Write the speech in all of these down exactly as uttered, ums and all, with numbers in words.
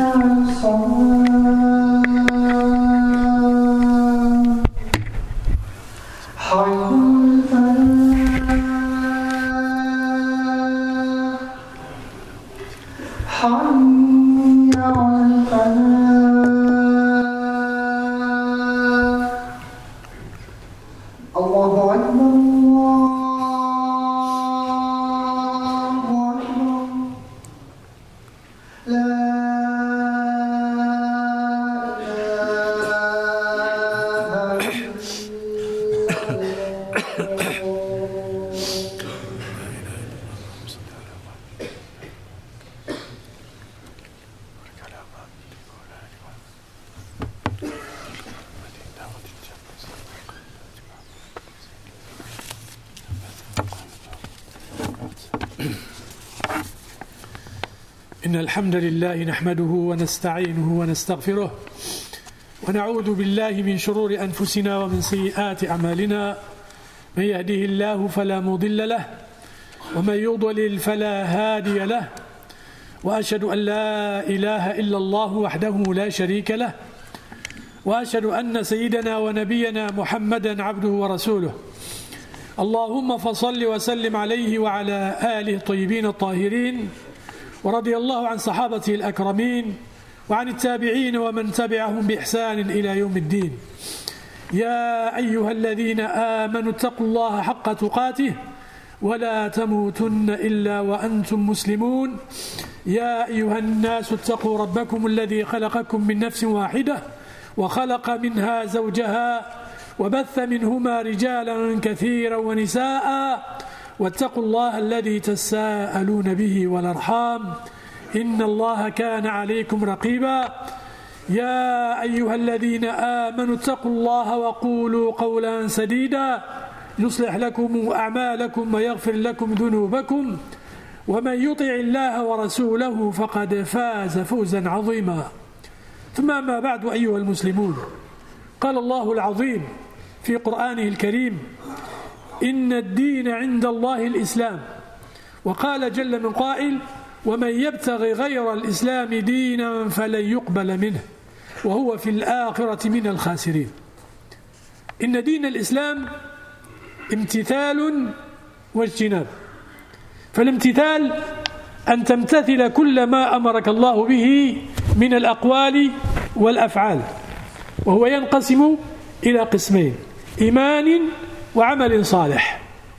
إن الحمد لله نحمده ونستعينه ونستغفره ونعوذ بالله من شرور أنفسنا ومن سيئات أعمالنا من يهده الله فلا مضل له ومن يضلل فلا هادي له وأشهد أن لا إله إلا الله وحده لا شريك له وأشهد أن سيدنا ونبينا محمدا عبده ورسوله اللهم فصل وسلم عليه وعلى آله الطيبين الطاهرين ورضي الله عن صحابته الأكرمين وعن التابعين ومن تبعهم بإحسان إلى يوم الدين. يا أيها الذين آمنوا اتقوا الله حق تقاته ولا تموتن إلا وأنتم مسلمون. يا أيها الناس اتقوا ربكم الذي خلقكم من نفس واحدة وخلق منها زوجها وبث منهما رجالا كثيرا ونساء واتقوا الله الذي تساءلون به والأرحام إن الله كان عليكم رقيبا. يا أيها الذين آمنوا اتقوا الله وقولوا قولا سديدا يصلح لكم أعمالكم ويغفر لكم ذنوبكم ومن يطع الله ورسوله فقد فاز فوزا عظيما. ثم ما بعد أيها المسلمون، قال الله العظيم في قرآنه الكريم: إن الدين عند الله الإسلام. وقال جل من قائل: ومن يبتغي غير الإسلام دينا فلن يقبل منه وهو في الآخرة من الخاسرين. إن دين الإسلام امتثال واجتناب. فالامتثال أن تمتثل كل ما أمرك الله به من الأقوال والأفعال، وهو ينقسم إلى قسمين: إيمان وعمل صالح.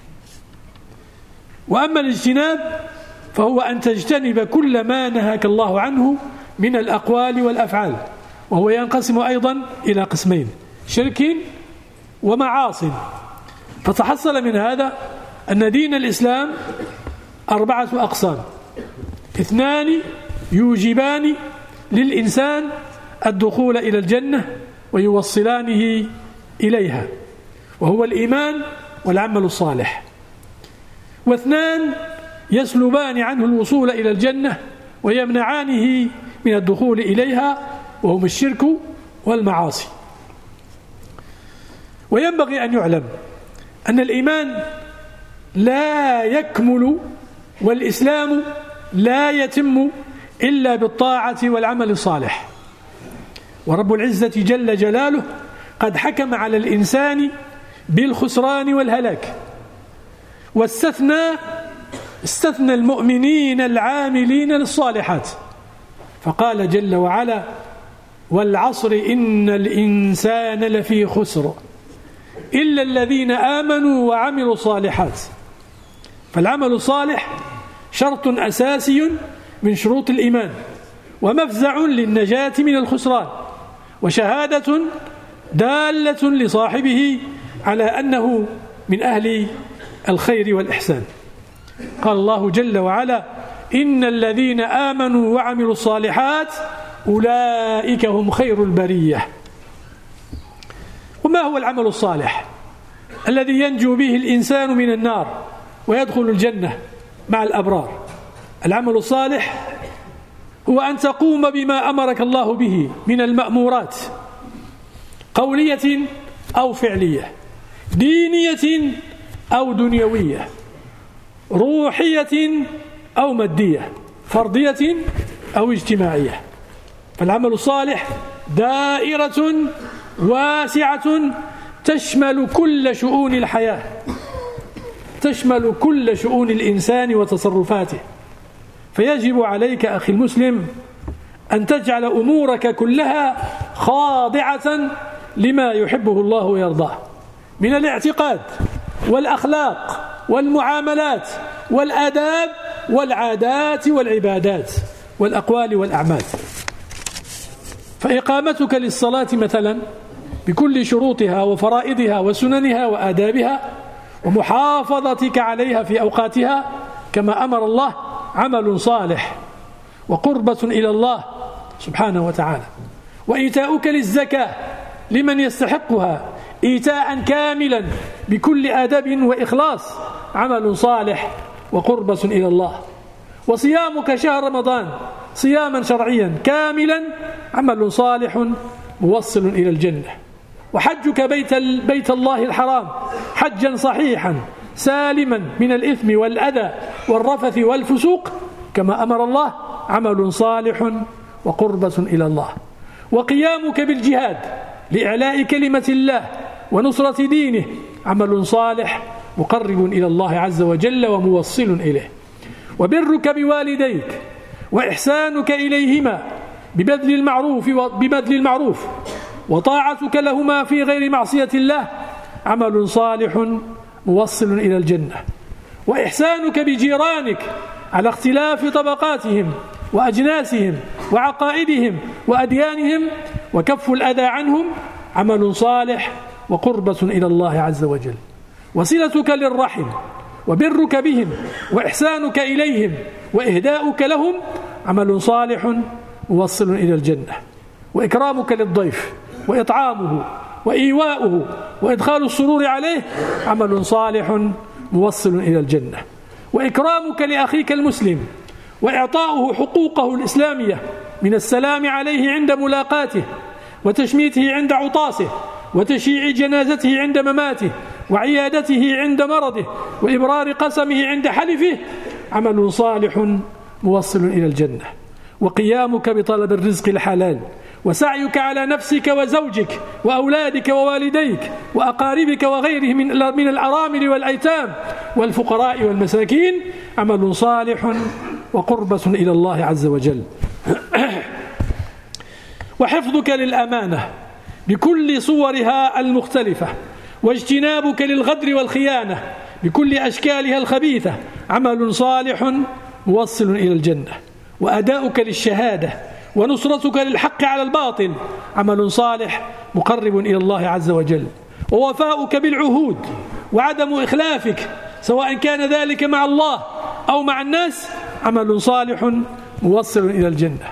وأما الاجتناب فهو أن تجتنب كل ما نهاك الله عنه من الأقوال والأفعال، وهو ينقسم أيضا إلى قسمين: شرك ومعاصي. فتحصل من هذا أن دين الإسلام أربعة أقسام: اثنان يوجبان للإنسان الدخول إلى الجنة ويوصلانه إليها، وهو الإيمان والعمل الصالح، واثنان يسلبان عنه الوصول إلى الجنة ويمنعانه من الدخول إليها، وهم الشرك والمعاصي. وينبغي أن يعلم أن الإيمان لا يكمل والإسلام لا يتم إلا بالطاعة والعمل الصالح. ورب العزة جل جلاله قد حكم على الإنسان بالخسران والهلاك، واستثنى استثنى المؤمنين العاملين للصالحات، فقال جل وعلا: والعصر إن الإنسان لفي خسر إلا الذين آمنوا وعملوا الصالحات. فالعمل الصالح شرط أساسي من شروط الإيمان، ومفزع للنجاة من الخسران، وشهادة دالة لصاحبه على أنه من أهل الخير والإحسان. قال الله جل وعلا: إن الذين آمنوا وعملوا الصالحات أولئك هم خير البرية. وما هو العمل الصالح الذي ينجو به الإنسان من النار ويدخل الجنة مع الأبرار؟ العمل الصالح هو أن تقوم بما أمرك الله به من المأمورات، قولية أو فعلية، دينية أو دنيوية، روحية أو مادية، فردية أو اجتماعية. فالعمل الصالح دائرة واسعة تشمل كل شؤون الحياة، تشمل كل شؤون الإنسان وتصرفاته. فيجب عليك أخي المسلم أن تجعل أمورك كلها خاضعة لما يحبه الله ويرضاه من الاعتقاد والأخلاق والمعاملات والآداب والعادات والعبادات والأقوال والأعمال. فإقامتك للصلاة مثلا بكل شروطها وفرائضها وسننها وآدابها ومحافظتك عليها في أوقاتها كما أمر الله عمل صالح وقربة إلى الله سبحانه وتعالى. وإيتاؤك للزكاة لمن يستحقها إيتاء كاملا بكل أدب وإخلاص عمل صالح وقربة إلى الله. وصيامك شهر رمضان صياما شرعيا كاملا عمل صالح موصل إلى الجنة. وحجك بيت, بيت الله الحرام حجا صحيحا سالما من الإثم والأذى والرفث والفسوق كما أمر الله عمل صالح وقربة إلى الله. وقيامك بالجهاد لإعلاء كلمة الله ونصرة دينه عمل صالح مقرب إلى الله عز وجل وموصل إليه. وبرك بوالديك وإحسانك إليهما ببذل المعروف ببذل المعروف وطاعتك لهما في غير معصية الله عمل صالح موصل إلى الجنة. وإحسانك بجيرانك على اختلاف طبقاتهم وأجناسهم وعقائدهم وأديانهم وكف الأذى عنهم عمل صالح وقربة إلى الله عز وجل. وصلتك للرحم وبرك بهم وإحسانك إليهم وإهداؤك لهم عمل صالح موصل إلى الجنة. وإكرامك للضيف وإطعامه وإيواؤه وإدخال السرور عليه عمل صالح موصل إلى الجنة. وإكرامك لأخيك المسلم وإعطاؤه حقوقه الإسلامية من السلام عليه عند ملاقاته وتشميته عند عطاسه وتشييع جنازته عند مماته وعيادته عند مرضه وإبرار قسمه عند حلفه عمل صالح موصل إلى الجنة. وقيامك بطلب الرزق الحلال وسعيك على نفسك وزوجك وأولادك ووالديك وأقاربك وغيرهم من الأرامل والأيتام والفقراء والمساكين عمل صالح وقربة إلى الله عز وجل. وحفظك للأمانة بكل صورها المختلفة واجتنابك للغدر والخيانة بكل أشكالها الخبيثة عمل صالح موصل إلى الجنة. وأداؤك للشهادة ونصرتك للحق على الباطل عمل صالح مقرب إلى الله عز وجل. ووفاؤك بالعهود وعدم إخلافك سواء كان ذلك مع الله أو مع الناس عمل صالح موصل إلى الجنة.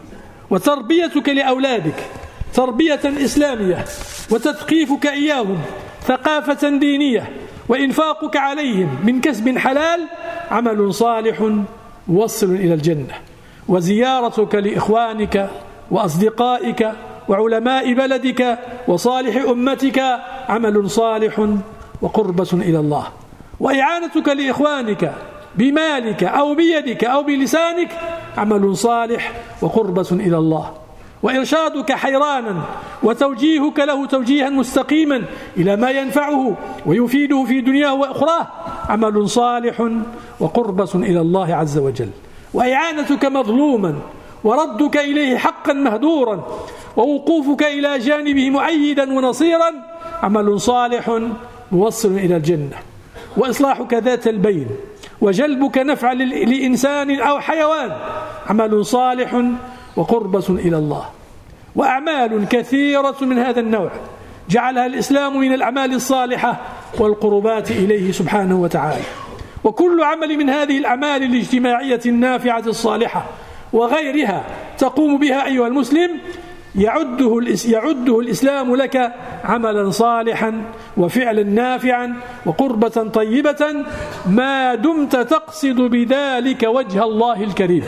وتربيتك لأولادك تربية إسلامية وتثقيفك إياهم ثقافة دينية وإنفاقك عليهم من كسب حلال عمل صالح موصل إلى الجنة. وزيارتك لإخوانك وأصدقائك وعلماء بلدك وصالح أمتك عمل صالح وقربة إلى الله. وإعانتك لإخوانك بمالك أو بيدك أو بلسانك عمل صالح وقربة إلى الله. وإرشادك حيرانا وتوجيهك له توجيها مستقيما إلى ما ينفعه ويفيده في دنياه وأخراه عمل صالح وقربة إلى الله عز وجل. وإعانتك مظلوما وردك إليه حقا مهدورا ووقوفك إلى جانبه مؤيدا ونصيرا عمل صالح موصل إلى الجنة. وإصلاحك ذات البين وجلبك نفع لإنسان أو حيوان عمل صالح وقربة إلى الله. وأعمال كثيرة من هذا النوع جعلها الإسلام من الأعمال الصالحة والقربات إليه سبحانه وتعالى. وكل عمل من هذه الأعمال الاجتماعية النافعة الصالحة وغيرها تقوم بها أيها المسلم يعده, يعده الإسلام لك عملا صالحا وفعلا نافعا وقربة طيبة ما دمت تقصد بذلك وجه الله الكريم.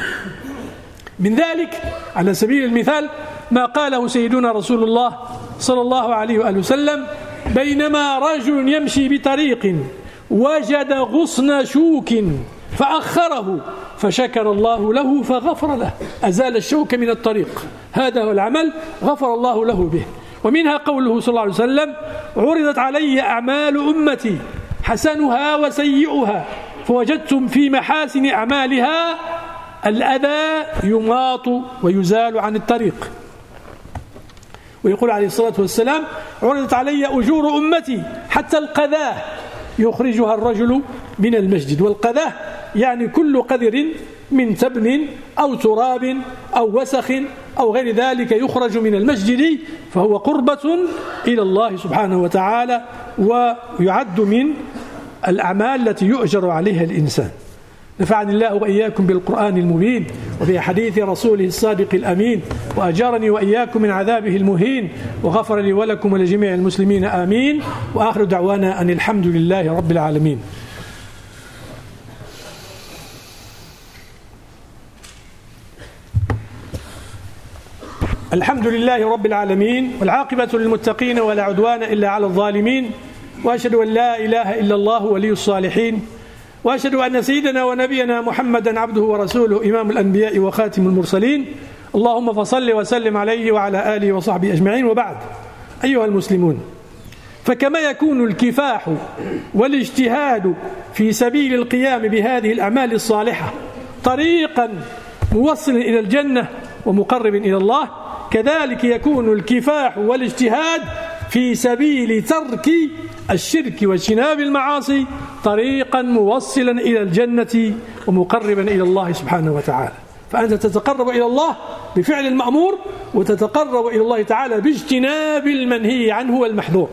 من ذلك على سبيل المثال ما قاله سيدنا رسول الله صلى الله عليه وآله وسلم: بينما رجل يمشي بطريق وجد غصن شوك فأخره فشكر الله له فغفر له، أزال الشوك من الطريق، هذا هو العمل غفر الله له به. ومنها قوله صلى الله عليه وسلم: عرضت علي أعمال أمتي حسنها وسيئها فوجدتم في محاسن أعمالها الأذى يماط ويزال عن الطريق. ويقول عليه الصلاة والسلام: عرضت علي أجور أمتي حتى القذاة يخرجها الرجل من المسجد. والقذاة يعني كل قذر من تبن أو تراب أو وسخ أو غير ذلك يخرج من المسجد، فهو قربة إلى الله سبحانه وتعالى، ويعد من الأعمال التي يؤجر عليها الإنسان. نفعني الله وإياكم بالقرآن المبين وبحديث رسوله الصادق الأمين، وأجارني وإياكم من عذابه المهين، وغفر لي ولكم ولجميع المسلمين آمين. وآخر دعوانا أن الحمد لله رب العالمين. الحمد لله رب العالمين، والعاقبة للمتقين ولا عدوان إلا على الظالمين، وأشهد أن لا إله إلا الله ولي الصالحين، وأشهد أن سيدنا ونبينا محمدا عبده ورسوله إمام الأنبياء وخاتم المرسلين. اللهم فصل وسلم عليه وعلى آله وصحبه أجمعين. وبعد، أيها المسلمون، فكما يكون الكفاح والاجتهاد في سبيل القيام بهذه الأعمال الصالحة طريقا موصلا إلى الجنة ومقرب إلى الله، كذلك يكون الكفاح والاجتهاد في سبيل ترك الشرك واجتناب المعاصي طريقا موصلا إلى الجنة ومقربا إلى الله سبحانه وتعالى. فأنت تتقرب إلى الله بفعل المأمور، وتتقرب إلى الله تعالى باجتناب المنهي عنه والمحظور.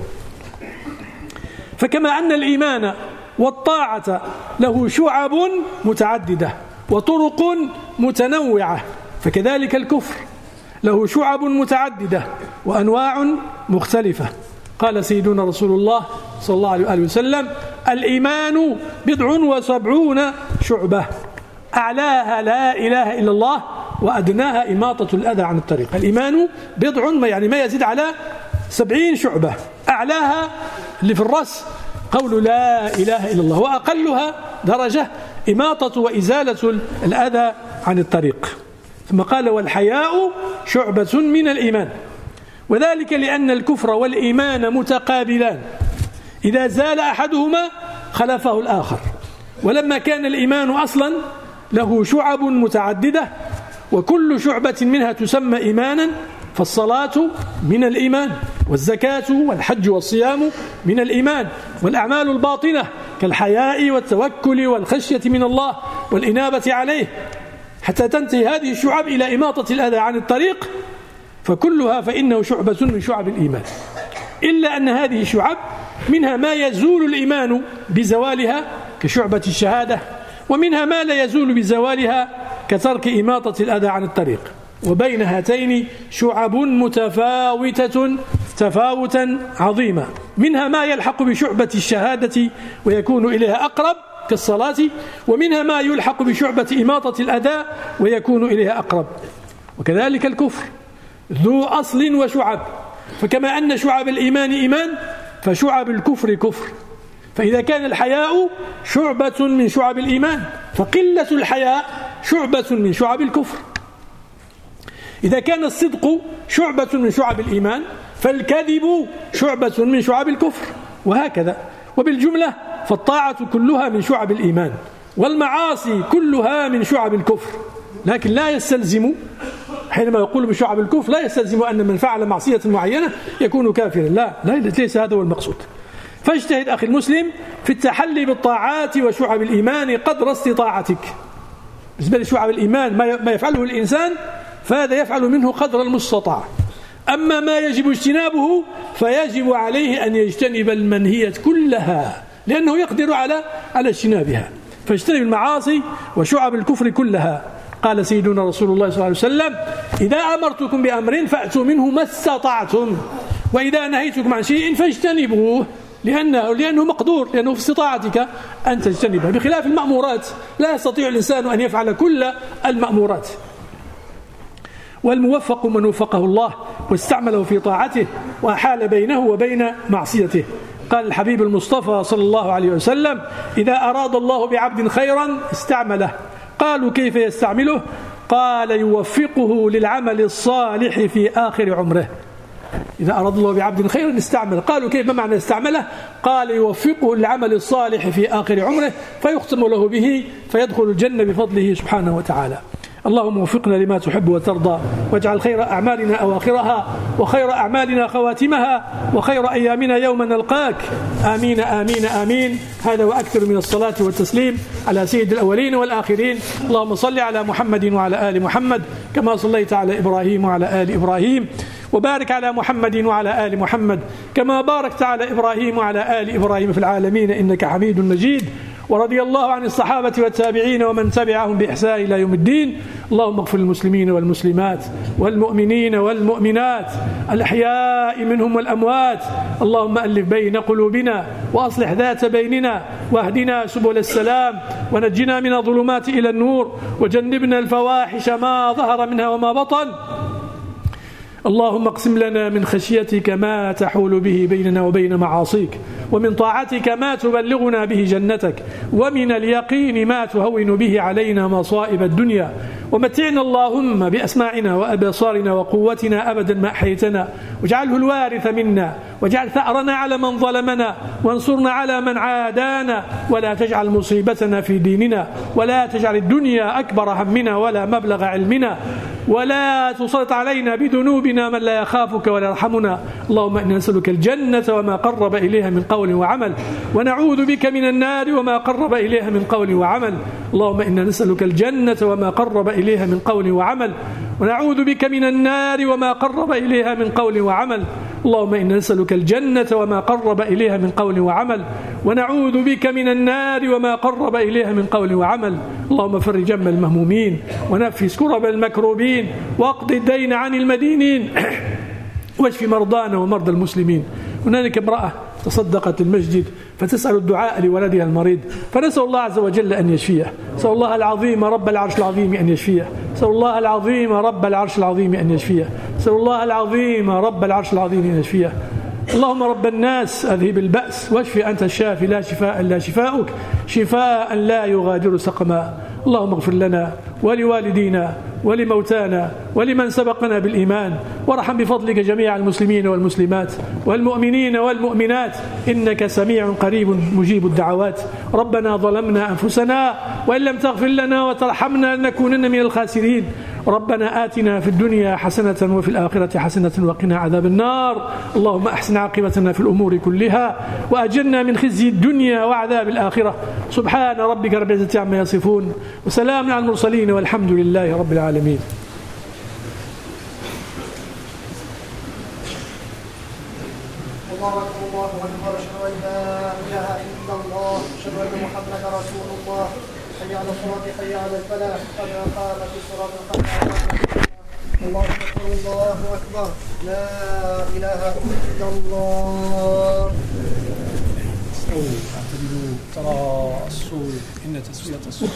فكما أن الإيمان والطاعة له شعب متعددة وطرق متنوعة، فكذلك الكفر له شعب متعددة وأنواع مختلفة. قال سيدنا رسول الله صلى الله عليه وسلم: الإيمان بضع وسبعون شعبة، أعلاها لا إله إلا الله وأدناها إماطة الأذى عن الطريق. الإيمان بضع يعني ما يزيد على سبعين شعبة، أعلاها اللي في الرأس قول لا إله إلا الله، وأقلها درجة إماطة وإزالة الأذى عن الطريق. ثم قال: والحياء شعبة من الإيمان، وذلك لأن الكفر والإيمان متقابلان، إذا زال أحدهما خلفه الآخر. ولما كان الإيمان أصلا له شعب متعددة وكل شعبة منها تسمى إيمانا، فالصلاة من الإيمان، والزكاة والحج والصيام من الإيمان، والأعمال الباطنة كالحياء والتوكل والخشية من الله والإنابة عليه، حتى تنتهي هذه الشعب إلى إماطة الأذى عن الطريق، فكلها فإنه شعبة من شعب الإيمان. إلا أن هذه الشعب منها ما يزول الإيمان بزوالها كشعبة الشهادة، ومنها ما لا يزول بزوالها كترك إماطة الأذى عن الطريق. وبين هاتين شعب متفاوتة تفاوتا عظيما، منها ما يلحق بشعبة الشهادة ويكون إليها أقرب كالصلاة، ومنها ما يلحق بشعبة إماطة الأذى ويكون إليها أقرب. وكذلك الكفر ذو أصل وشعب، فكما أن شعب الإيمان إيمان فشعب الكفر كفر. فإذا كان الحياء شعبة من شعب الإيمان، فقلة الحياء شعبة من شعب الكفر. إذا كان الصدق شعبة من شعب الإيمان، فالكذب شعبة من شعب الكفر، وهكذا. وبالجملة فالطاعة كلها من شعب الإيمان، والمعاصي كلها من شعب الكفر. لكن لا يستلزم حينما يقول بشعب الكفر لا يستلزم أن من فعل معصية معينة يكون كافرا، لا لا ليس هذا هو المقصود. فاجتهد أخي المسلم في التحلي بالطاعات وشعب الإيمان قدر استطاعتك. بالنسبة لشعب الإيمان ما يفعله الإنسان فهذا يفعل منه قدر المستطاع، أما ما يجب اجتنابه فيجب عليه أن يجتنب المنهية كلها، لأنه يقدر على على اجتنابها. فاجتنب المعاصي وشعب الكفر كلها. قال سيدنا رسول الله صلى الله عليه وسلم: إذا أمرتكم بأمر فأتوا منه ما استطعتم، وإذا نهيتكم عن شيء فاجتنبوه، لأنه, لأنه مقدور، لأنه في استطاعتك أن تجتنبه، بخلاف المأمورات لا يستطيع الإنسان أن يفعل كل المأمورات. والموفق من وفقه الله واستعمله في طاعته وأحال بينه وبين معصيته. قال الحبيب المصطفى صلى الله عليه وسلم: إذا أراد الله بعبد خيرا استعمله. قالوا: كيف يستعمله؟ قال: يوفقه للعمل الصالح في آخر عمره. إذا أراد الله بعبد خيرا استعمله. قالوا: كيف، ما معنى استعمله؟ قال: يوفقه للعمل الصالح في آخر عمره فيختم له به فيدخل الجنة بفضله سبحانه وتعالى. اللهم وفقنا لما تحب وترضى، واجعل خير أعمالنا أواخرها، وخير أعمالنا خواتمها، وخير أيامنا يوم نلقاك. آمين آمين آمين. هذا وأكثر من الصلاة والتسليم على سيد الأولين والآخرين. اللهم صل على محمد وعلى آل محمد كما صليت على إبراهيم وعلى آل إبراهيم، وبارك على محمد وعلى آل محمد كما باركت على إبراهيم وعلى آل إبراهيم في العالمين إنك حميد مجيد. ورضي الله عن الصحابة والتابعين ومن تبعهم بإحسان إلى يوم الدين. اللهم اغفر للمسلمين والمسلمات والمؤمنين والمؤمنات الأحياء منهم والأموات. اللهم ألف بين قلوبنا وأصلح ذات بيننا، واهدنا سبل السلام، ونجنا من الظلمات إلى النور، وجنبنا الفواحش ما ظهر منها وما بطن. اللهم اقسم لنا من خشيتك ما تحول به بيننا وبين معاصيك، ومن طاعتك ما تبلغنا به جنتك، ومن اليقين ما تهون به علينا مصائب الدنيا. ومتعنا اللهم بأسماعنا وأبصارنا وقوتنا أبدا ما أحييتنا، واجعله الوارث منا، واجعل ثأرنا على من ظلمنا، وانصرنا على من عادانا، ولا تجعل مصيبتنا في ديننا، ولا تجعل الدنيا أكبر همنا ولا مبلغ علمنا، ولا تسلط علينا بذنوبنا من لا يخافك ولا يرحمنا. اللهم إنا نسألك الجنة وما قرب إليها من قول وعمل، ونعوذ بك من النار وما قرب إليها من قول وعمل. اللهم إنا نسألك الجنة وما قرب إليها من قول وعمل، ونعوذ بك من النار وما قرب إليها من قول وعمل. اللهم إنا نسألك الجنة وما قرب إليها من قول وعمل، ونعوذ بك من النار وما قرب إليها من قول وعمل. اللهم فرج هم المهمومين، ونفس كرب المكروبين، واقض الدين عن المدينين، واشف مرضانا ومرضى المسلمين. هنالك امرأة تصدقت المسجد فتسأل الدعاء لولدها المريض، فنسأل الله عز وجل أن يشفيه. نسأل الله العظيم رب العرش العظيم أن يشفيه. نسأل الله العظيم رب العرش العظيم أن يشفيه. نسأل الله العظيم رب العرش العظيم أن يشفيه. اللهم رب الناس أذهب البأس واشف أنت الشافي لا شفاء إلا شفاؤك، شفاء لا يغادر سقما. اللهم اغفر لنا ولوالدينا ولموتانا ولمن سبقنا بالإيمان، وارحم بفضلك جميع المسلمين والمسلمات والمؤمنين والمؤمنات إنك سميع قريب مجيب الدعوات. ربنا ظلمنا أنفسنا وإن لم تغفر لنا وترحمنا لنكونن من الخاسرين. ربنا آتنا في الدنيا حسنة وفي الآخرة حسنة وقنا عذاب النار. اللهم أحسن عاقبتنا في الأمور كلها، وأجرنا من خزي الدنيا وعذاب الآخرة. سبحان ربك رب العزة عما يصفون، وسلام على المرسلين، والحمد لله رب العالمين. الله أكبر الله أكبر، أشهد أن لا إله إلا الله، أشهد أن محمدا رسول الله. حي على الصلاة حي على الفلاح، قد قامت الصلاة قد قامت. الله أكبر الله أكبر، لا إله إلا الله. استووا اعتدلوا تراءوا إن تسوية الصف